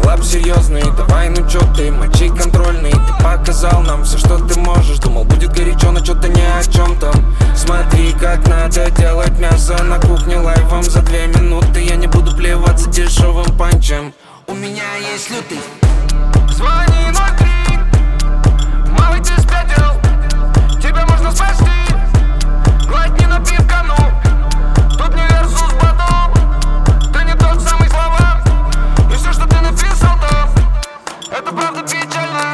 коллаб серьезный, давай, ну чё ты, мочи контрольный. Ты показал нам все, что ты можешь. Думал, будет горячо, но чё-то ни о чем там. Смотри, как надо делать мясо на кухне лайвом за 2 минуты. Я не буду плеваться дешевым панчем. У меня есть лютый. Звони 03. Малый, ты спятил. Тебя можно спасти. Глотни напитка, ну. Тут не версус батл. Ты не тот самый слова. И все, что ты написал там, это правда печально.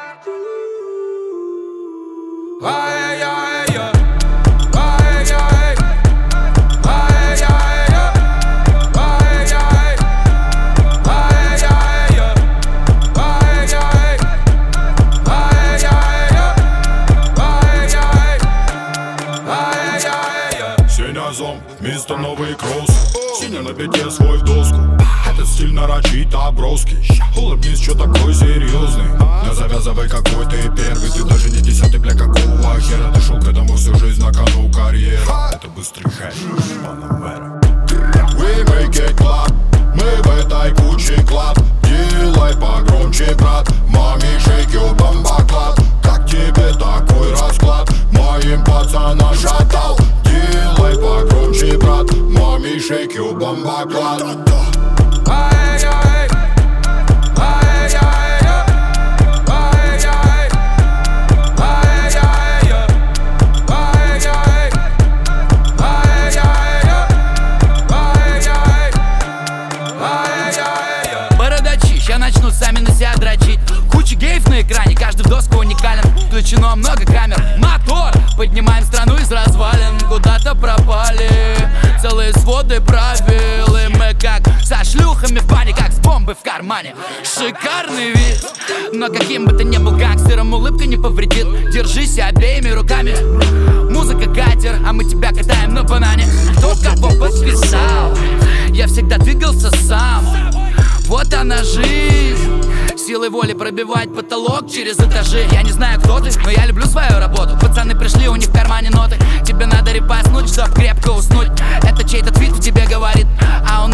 Ай-яй-яй. Ай-яй. Ай-яй. Ай-яй. Ай-яй. Ай-яй. Ай-яй. Сеня зомб, мистер новый кросс. Синя на беде свой в доску. Этот стиль нарочито броский. Улыбнись, чё такой серьезный. Не завязывай, какой ты первый. Ты даже не 10-й, бля, какого хера. Ты шел к этому всю жизнь, на кону карьера. Это быстрый хэш, Панамера. We make it clap. Мы в этой куче клад. Делай погромче, брат. Мами, шейкю, бомбоклад. Как тебе такой расклад? Моим пацанам шатал. Делай погромче, брат. Мами, шейкю, бомбоклад. Ай-яй. Ай-яй. Ай-яй. Ай-яй. Ай-яй. Ай-яй. Ай-яй. Бородачи, ща начнут сами на себя дрочить. Куча геев на экране, каждый в доску уникален. Включено много камер, мотор. Поднимаем страну из развалин. Куда-то пропали целые своды правил. И мы как со шлюхами в бане, как с бомбой в кармане. Шикарный вид, но каким бы ты ни был гангстером, улыбка не повредит. Держись обеими руками. Музыка катер, а мы тебя катаем на банане. Кто кого подписал, я всегда двигался сам. Вот она жизнь. Силой воли пробивать потолок через этажи. Я не знаю, кто ты, но я люблю свою работу. Пацаны пришли, у них в кармане ноты. Тебе надо репостнуть, чтоб крепко уснуть. Это чей-то твит в тебе говорит, а